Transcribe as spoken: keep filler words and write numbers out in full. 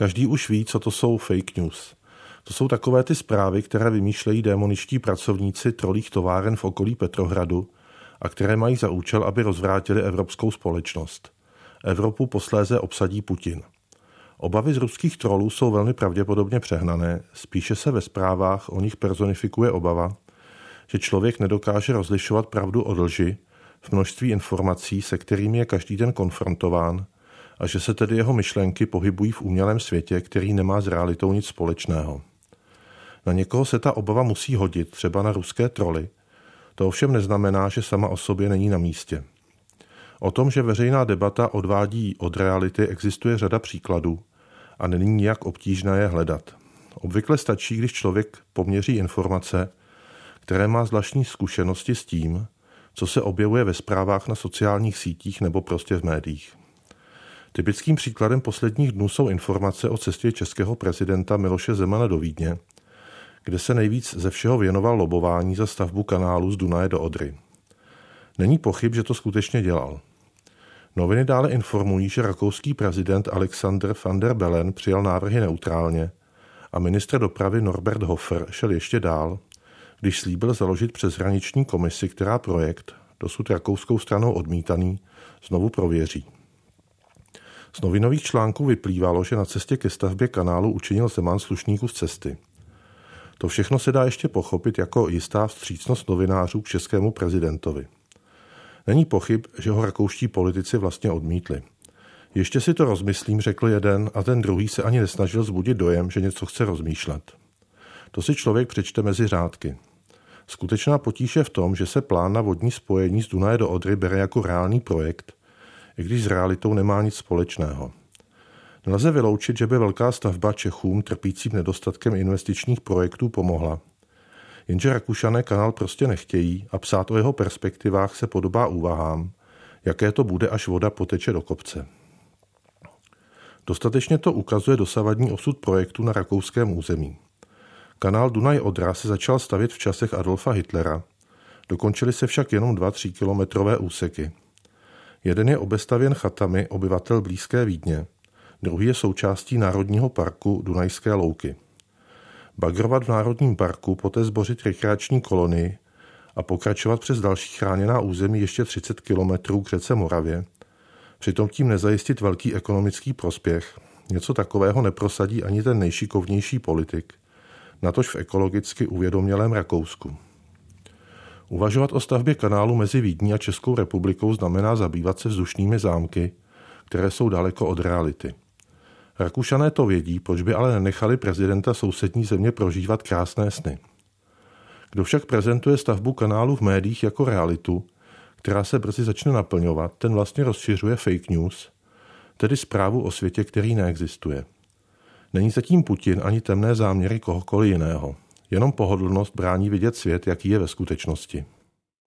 Každý už ví, co to jsou fake news. To jsou takové ty zprávy, které vymýšlejí démoničtí pracovníci trolích továren v okolí Petrohradu a které mají za účel, aby rozvrátili evropskou společnost. Evropu posléze obsadí Putin. Obavy z ruských trolů jsou velmi pravděpodobně přehnané, spíše se ve zprávách o nich personifikuje obava, že člověk nedokáže rozlišovat pravdu od lži v množství informací, se kterými je každý den konfrontován, a že se tedy jeho myšlenky pohybují v umělém světě, který nemá s realitou nic společného. Na někoho se ta obava musí hodit, třeba na ruské troly. To ovšem neznamená, že sama o sobě není na místě. O tom, že veřejná debata odvádí od reality, existuje řada příkladů a není nijak obtížné je hledat. Obvykle stačí, když člověk poměří informace, které má zvláštní zkušenosti s tím, co se objevuje ve zprávách na sociálních sítích nebo prostě v médiích. Typickým příkladem posledních dnů jsou informace o cestě českého prezidenta Miloše Zemana do Vídně, kde se nejvíc ze všeho věnoval lobování za stavbu kanálu z Dunaje do Odry. Není pochyb, že to skutečně dělal. Noviny dále informují, že rakouský prezident Alexander van der Bellen přijal návrhy neutrálně a ministr dopravy Norbert Hofer šel ještě dál, když slíbil založit přeshraniční komisi, která projekt, dosud rakouskou stranou odmítaný, znovu prověří. Z novinových článků vyplývalo, že na cestě ke stavbě kanálu učinil Zeman slušný kus cesty. To všechno se dá ještě pochopit jako jistá vstřícnost novinářů k českému prezidentovi. Není pochyb, že ho rakouští politici vlastně odmítli. Ještě si to rozmyslím, řekl jeden, a ten druhý se ani nesnažil vzbudit dojem, že něco chce rozmýšlet. To si člověk přečte mezi řádky. Skutečná potíž je v tom, že se plán na vodní spojení z Dunaje do Odry bere jako reálný projekt, i když s realitou nemá nic společného. Nelze vyloučit, že by velká stavba Čechům trpícím nedostatkem investičních projektů pomohla. Jenže Rakušané kanál prostě nechtějí a psát o jeho perspektivách se podobá úvahám, jaké to bude, až voda poteče do kopce. Dostatečně to ukazuje dosavadní osud projektu na rakouském území. Kanál Dunaj-Odra se začal stavět v časech Adolfa Hitlera, dokončily se však jenom dva tři kilometrové úseky. Jeden je obestavěn chatami obyvatel blízké Vídně, druhý je součástí Národního parku Dunajské louky. Bagrovat v Národním parku, poté zbořit rekreační kolonii a pokračovat přes další chráněná území ještě třicet kilometrů k řece Moravě, přitom tím nezajistit velký ekonomický prospěch, něco takového neprosadí ani ten nejšikovnější politik, natož v ekologicky uvědomělém Rakousku. Uvažovat o stavbě kanálu mezi Vídní a Českou republikou znamená zabývat se vzdušnými zámky, které jsou daleko od reality. Rakušané to vědí, proč by ale nenechali prezidenta sousední země prožívat krásné sny. Kdo však prezentuje stavbu kanálu v médiích jako realitu, která se brzy začne naplňovat, ten vlastně rozšiřuje fake news, tedy zprávu o světě, který neexistuje. Není zatím Putin ani temné záměry kohokoliv jiného. Jenom pohodlnost brání vidět svět, jaký je ve skutečnosti.